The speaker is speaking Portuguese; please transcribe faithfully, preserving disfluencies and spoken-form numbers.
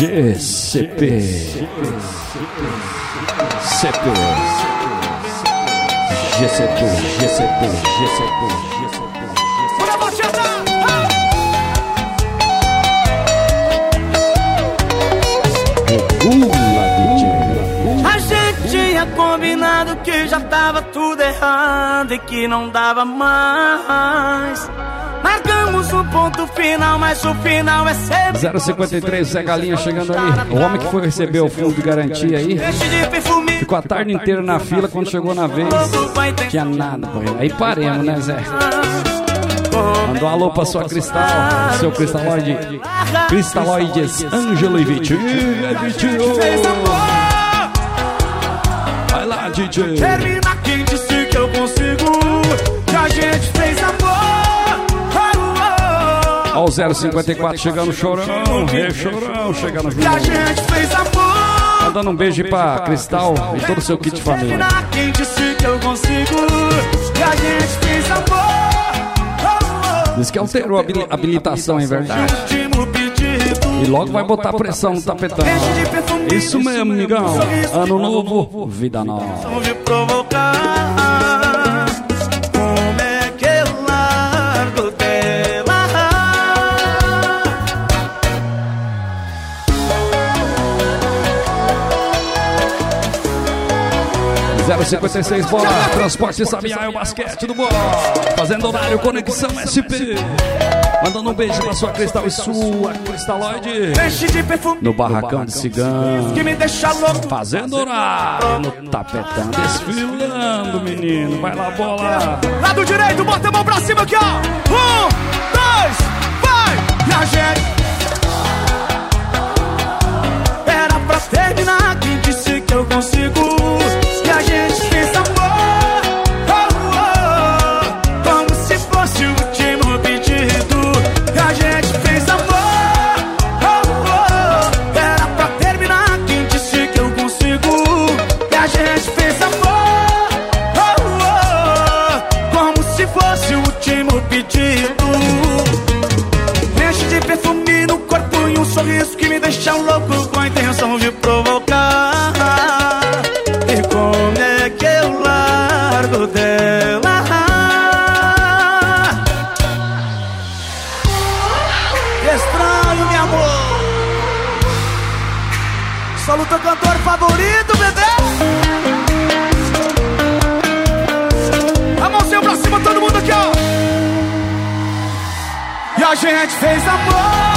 G C P C P G C P G C P G C P G C P. A gente tinha combinado que já tava tudo errado e que não dava mais. Marcamos um ponto final, mas o final é sempre zero cinquenta e três, Zé Galinha chegando aí. O homem que foi receber o fundo de garantia aí ficou a tarde inteira na fila. Quando chegou na vez, tinha nada. Aí paremos, né, Zé? Mandou um alô pra sua Cristal, seu Cristaloide, Cristaloides Ângelo e Vitinho. Vai lá, D J. Termina quem disse que eu consigo, que a gente fez amor. Ó o zero cinquenta e quatro chegando, chorão, é chorão, chegando junto. Que a gente fez amor. Mandando um beijo pra Cristal e todo o seu kit de família. Termina quem disse que eu consigo, que a gente fez amor. Diz que alterou a habilitação, é verdade. E logo vai botar pressão no tapetão. Isso mesmo, amigão. Ano novo, vida nova. Como é que eu largo dela? zero cinquenta e seis, bola. Transporte Sabiá é o basquete do bola. Fazendo horário, Conexão S P. Mandando um beijo pra sua Cristal e sua Cristaloide. No barracão de cigano. Fazendo horário no tapetão. Desfilando, menino. Vai lá, bola. Lado direito, bota a mão pra cima aqui, ó. Um, dois, vai. E a gente era pra terminar. Quem disse que eu consigo? E a gente fez amor. Sorriso que me deixa louco com a intenção de provocar. E como é que eu largo dela? Estranho, meu amor. Só o teu cantor favorito, bebê. A mãozinha pra cima, todo mundo aqui, ó. E a gente fez amor.